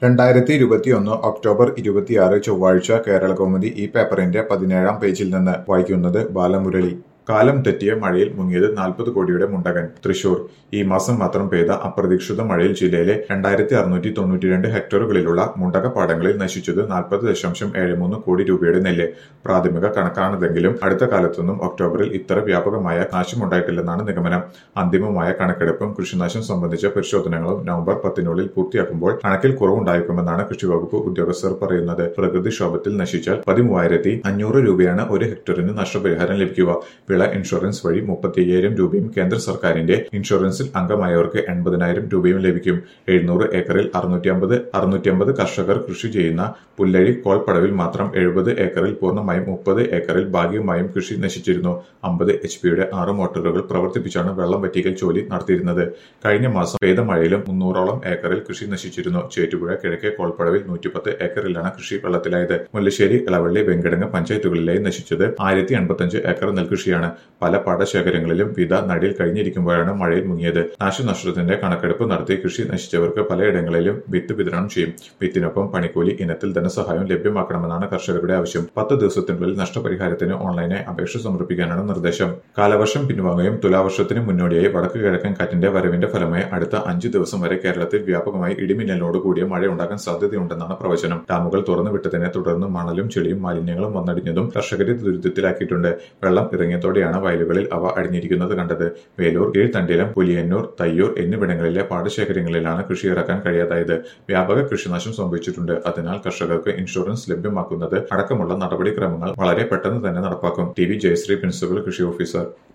2021 October 26 ചൊവ്വാഴ്ച കേരളകൗമുദി ഈ പേപ്പറിന്റെ 17-ാം പേജിൽ നിന്ന് വായിക്കുന്നത് ബാലമുരളി. കാലം തെറ്റിയ മഴയിൽ മുങ്ങിയത് 40 കോടിയുടെ മുണ്ടകൻ. തൃശൂർ. ഈ മാസം മാത്രം പെയ്ത അപ്രതീക്ഷിത മഴയിൽ ജില്ലയിലെ 2692 ഹെക്ടറുകളിലുള്ള മുണ്ടക പാടങ്ങളിൽ നശിച്ചത് 40.73 കോടി രൂപയുടെ നെല്ല്. പ്രാഥമിക കണക്കാണിതെങ്കിലും അടുത്ത കാലത്തൊന്നും ഒക്ടോബറിൽ ഇത്ര വ്യാപകമായ നാശമുണ്ടായിട്ടില്ലെന്നാണ് നിഗമനം. അന്തിമമായ കണക്കെടുപ്പും കൃഷിനാശം സംബന്ധിച്ച പരിശോധനകളും നവംബർ 10-നുള്ളിൽ പൂർത്തിയാക്കുമ്പോൾ കണക്കിൽ കുറവുണ്ടായേക്കുമെന്നാണ് കൃഷിവകുപ്പ് ഉദ്യോഗസ്ഥർ പറയുന്നത്. പ്രകൃതിക്ഷോഭത്തിൽ നശിച്ചാൽ 13,500 രൂപയാണ് ഒരു ഹെക്ടറിന് നഷ്ടപരിഹാരം ലഭിക്കുക. വിള ഇൻഷുറൻസ് വഴി 35,000 രൂപയും കേന്ദ്ര സർക്കാരിന്റെ ഇൻഷുറൻസിൽ അംഗമായവർക്ക് 80,000 രൂപയും ലഭിക്കും. 700 ഏക്കറിൽ 650 കർഷകർ കൃഷി ചെയ്യുന്ന പുല്ലഴി കോൾപ്പടവിൽ മാത്രം 70 ഏക്കറിൽ പൂർണ്ണമായും 30 ഏക്കറിൽ ഭാഗികമായും കൃഷി നശിച്ചിരുന്നു. 50 HP-യുടെ 6 മോട്ടോറുകൾ പ്രവർത്തിപ്പിച്ചാണ് വെള്ളം വറ്റിക്കൽ ജോലി നടത്തിയിരുന്നത്. കഴിഞ്ഞ മാസം പെയ്ത മഴയിലും 300ഓളം ഏക്കറിൽ കൃഷി നശിച്ചിരുന്നു. ചേറ്റുപുഴ കിഴക്കേ കോൾപ്പടവിൽ 110 ഏക്കറിലാണ് കൃഷി വെള്ളത്തിലായത്. മുല്ലശ്ശേരി, ഇളവള്ളി, വെങ്കടങ്ങ് പഞ്ചായത്തുകളിലായി നശിച്ചത് 1055 ഏക്കർ നെൽകൃഷിയാണ്. പല പാടശേഖരങ്ങളിലും വിത നടിയിൽ കഴിഞ്ഞിരിക്കുമ്പോഴാണ് മഴയിൽ മുങ്ങിയത്. നാശനഷ്ടത്തിന്റെ കണക്കെടുപ്പ് നടത്തി കൃഷി നശിച്ചവർക്ക് പലയിടങ്ങളിലും വിത്ത് വിതരണം ചെയ്യും. വിത്തിനൊപ്പം പണിക്കൂലി ഇനത്തിൽ ധനസഹായം ലഭ്യമാക്കണമെന്നാണ് കർഷകരുടെ ആവശ്യം. 10 ദിവസത്തിനുള്ളിൽ നഷ്ടപരിഹാരത്തിന് ഓൺലൈനായി അപേക്ഷ സമർപ്പിക്കാനാണ് നിർദ്ദേശം. കാലവർഷം പിൻവാങ്ങുകയും തുലാവർഷത്തിന് മുന്നോടിയായി വടക്ക് കിഴക്കൻ കാറ്റിന്റെ വരവിന്റെ ഫലമായി അടുത്ത 5 ദിവസം വരെ കേരളത്തിൽ വ്യാപകമായി ഇടിമിന്നലോട് കൂടിയ മഴയുണ്ടാകാൻ സാധ്യതയുണ്ടെന്നാണ് പ്രവചനം. ഡാമുകൾ തുറന്നുവിട്ടതിനെ തുടർന്ന് മണലും ചെളിയും മാലിന്യങ്ങളും വന്നടിഞ്ഞതും കർഷകരെ ദുരിതത്തിലാക്കിയിട്ടുണ്ട്. വെള്ളം ഇറങ്ങിയതോടെയാണ് വയലുകളിൽ അവ അടിഞ്ഞിരിക്കുന്നത് കണ്ടത്. വേലൂർ, കീഴ്ത്തണ്ടിലം, പുലിയന്നൂർ, തയ്യൂർ എന്നിവിടങ്ങളിലെ പാടശേഖരങ്ങളിലാണ് കൃഷി ഇറക്കാൻ കഴിയാതായത്. വ്യാപക കൃഷിനാശം സംഭവിച്ചിട്ടുണ്ട്. അതിനാൽ കർഷകർക്ക് ഇൻഷുറൻസ് ലഭ്യമാക്കുന്നത് അടക്കമുള്ള നടപടിക്രമങ്ങൾ വളരെ പെട്ടെന്ന് തന്നെ നടപ്പാക്കും. ടി. വി. ജയശ്രീ, പ്രിൻസിപ്പൽ കൃഷി ഓഫീസർ.